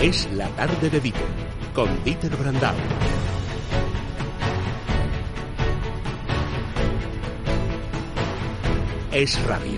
Es la tarde de Dieter, con Dieter Brandau. Es radio.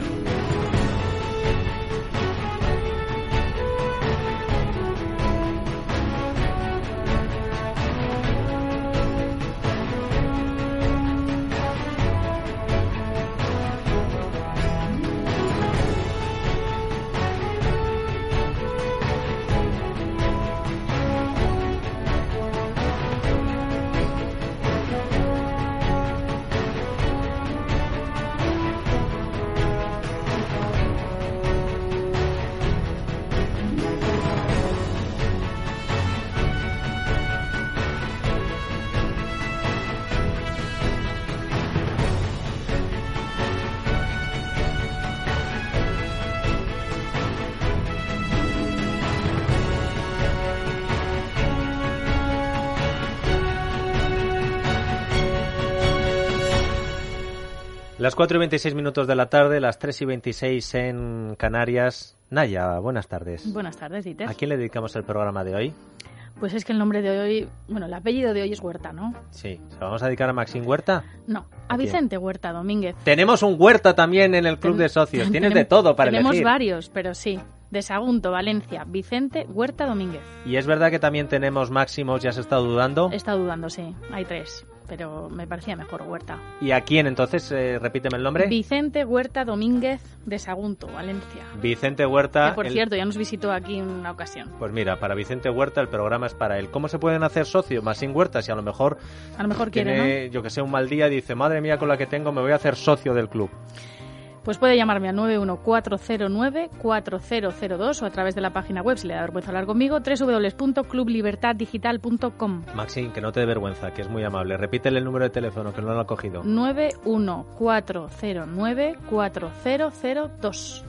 Las 4:26 de la tarde, las 3:26 en Canarias. Naya, buenas tardes. Buenas tardes, Dieter. ¿A quién le dedicamos el programa de hoy? Pues es que el nombre de hoy, el apellido de hoy es Huerta, ¿no? Sí. ¿Se lo vamos a dedicar a Maxim Huerta? No, a Vicente Huerta Domínguez. Tenemos un Huerta también en el club de socios. Tienes de todo para elegir. Tenemos varios, pero sí. De Sagunto, Valencia, Vicente Huerta Domínguez. ¿Y es verdad que también tenemos máximos? ¿Ya has estado dudando? He estado dudando, sí. Hay 3, pero me parecía mejor Huerta. ¿Y a quién entonces? Repíteme el nombre. Vicente Huerta Domínguez de Sagunto, Valencia. Vicente Huerta. Que, por cierto, ya nos visitó aquí en una ocasión. Pues mira, para Vicente Huerta el programa es para él. ¿Cómo se pueden hacer socios? Maxim Huerta, si a lo mejor quiere, ¿no? Yo que sé, un mal día y dice, madre mía, con la que tengo me voy a hacer socio del club. Pues puede llamarme al 91409-4002 o a través de la página web, si le da vergüenza hablar conmigo, www.clublibertaddigital.com. Maxim, que no te dé vergüenza, que es muy amable. Repítele el número de teléfono, que no lo ha cogido. 91409-4002.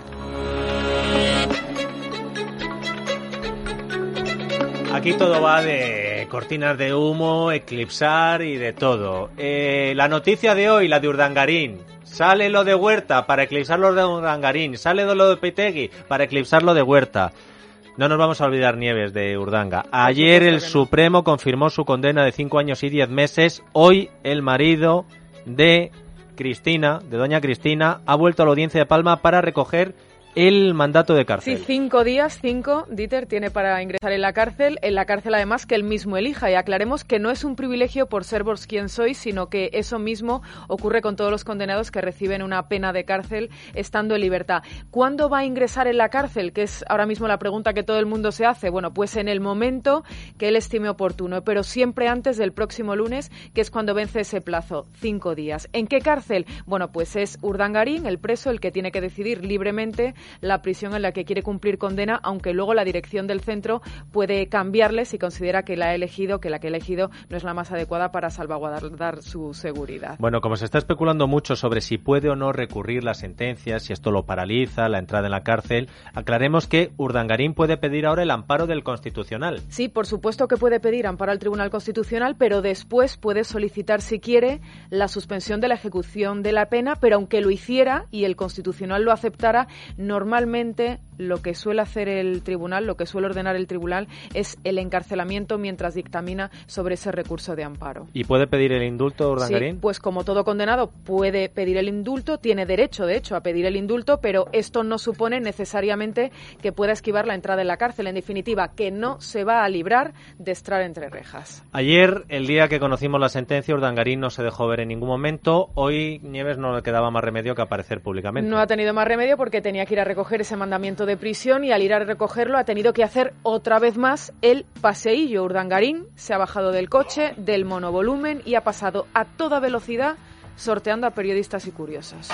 Aquí todo va de cortinas de humo, eclipsar y de todo. La noticia de hoy, la de Urdangarín. Sale lo de Huerta para eclipsar lo de Urdangarín. Sale lo de Peitegui para eclipsar lo de Huerta. No nos vamos a olvidar, Nieves, de Urdanga. Ayer el Supremo confirmó su condena de 5 años y 10 meses. Hoy el marido de Cristina, de doña Cristina, ha vuelto a la Audiencia de Palma para recoger el mandato de cárcel. Sí, 5 días, Dieter tiene para ingresar en la cárcel además que él mismo elija, y aclaremos que no es un privilegio por ser vos quien sois, sino que eso mismo ocurre con todos los condenados que reciben una pena de cárcel estando en libertad. ¿Cuándo va a ingresar en la cárcel? Que es ahora mismo la pregunta que todo el mundo se hace. Bueno, pues en el momento que él estime oportuno, pero siempre antes del próximo lunes, que es cuando vence ese plazo, 5 días. ¿En qué cárcel? Bueno, pues es Urdangarín, el preso, el que tiene que decidir libremente la prisión en la que quiere cumplir condena, aunque luego la dirección del centro puede cambiarle si considera que la que ha elegido no es la más adecuada para salvaguardar su seguridad. Bueno, como se está especulando mucho sobre si puede o no recurrir la sentencia, si esto lo paraliza, la entrada en la cárcel, aclaremos que Urdangarín puede pedir ahora el amparo del Constitucional. Sí, por supuesto que puede pedir amparo al Tribunal Constitucional, pero después puede solicitar, si quiere, la suspensión de la ejecución de la pena, pero aunque lo hiciera y el Constitucional lo aceptara, normalmente lo que suele hacer el tribunal, lo que suele ordenar el tribunal es el encarcelamiento mientras dictamina sobre ese recurso de amparo. ¿Y puede pedir el indulto, Urdangarín? Sí, pues como todo condenado puede pedir el indulto, tiene derecho, de hecho, a pedir el indulto, pero esto no supone necesariamente que pueda esquivar la entrada en la cárcel. En definitiva, que no se va a librar de estar entre rejas. Ayer, el día que conocimos la sentencia, Urdangarín no se dejó ver en ningún momento. Hoy, Nieves, no le quedaba más remedio que aparecer públicamente. No ha tenido más remedio porque tenía que ir a recoger ese mandamiento de prisión y al ir a recogerlo ha tenido que hacer otra vez más el paseillo. Urdangarín se ha bajado del coche, del monovolumen y ha pasado a toda velocidad sorteando a periodistas y curiosos.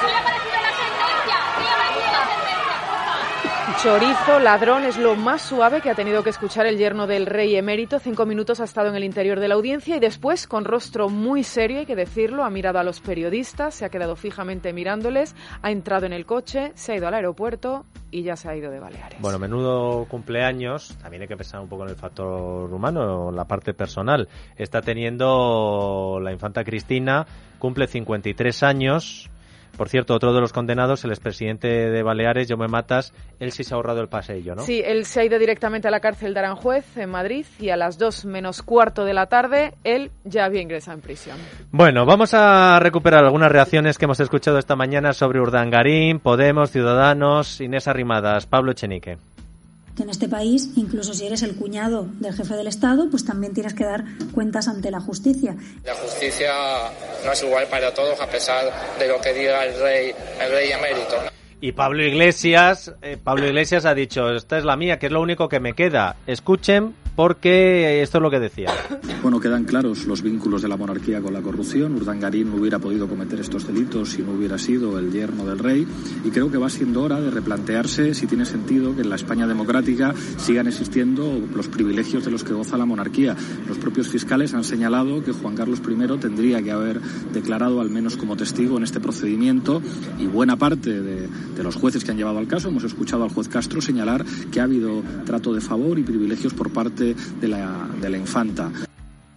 Chorizo, ladrón, es lo más suave que ha tenido que escuchar el yerno del rey emérito. 5 minutos ha estado en el interior de la audiencia y después, con rostro muy serio, hay que decirlo, ha mirado a los periodistas, se ha quedado fijamente mirándoles, ha entrado en el coche, se ha ido al aeropuerto y ya se ha ido de Baleares. Bueno, menudo cumpleaños. También hay que pensar un poco en el factor humano, en la parte personal. Está teniendo la infanta Cristina, cumple 53 años. por cierto, otro de los condenados, el expresidente de Baleares, Jaume Matas, él sí se ha ahorrado el paseillo, ¿no? Sí, él se ha ido directamente a la cárcel de Aranjuez, en Madrid, y a las 2 menos cuarto de la tarde, él ya había ingresado en prisión. Bueno, vamos a recuperar algunas reacciones que hemos escuchado esta mañana sobre Urdangarín, Podemos, Ciudadanos, Inés Arrimadas, Pablo Echenique. Que en este país, incluso si eres el cuñado del jefe del Estado, pues también tienes que dar cuentas ante la justicia. La justicia no es igual para todos, a pesar de lo que diga el rey emérito, ¿no? Y Pablo Iglesias ha dicho, esta es la mía, que es lo único que me queda. Escuchen, porque esto es lo que decía. Bueno, quedan claros los vínculos de la monarquía con la corrupción. Urdangarín no hubiera podido cometer estos delitos si no hubiera sido el yerno del rey. Y creo que va siendo hora de replantearse si tiene sentido que en la España democrática sigan existiendo los privilegios de los que goza la monarquía. Los propios fiscales han señalado que Juan Carlos I tendría que haber declarado al menos como testigo en este procedimiento, y buena parte de los jueces que han llevado al caso, hemos escuchado al juez Castro señalar que ha habido trato de favor y privilegios por parte de la infanta.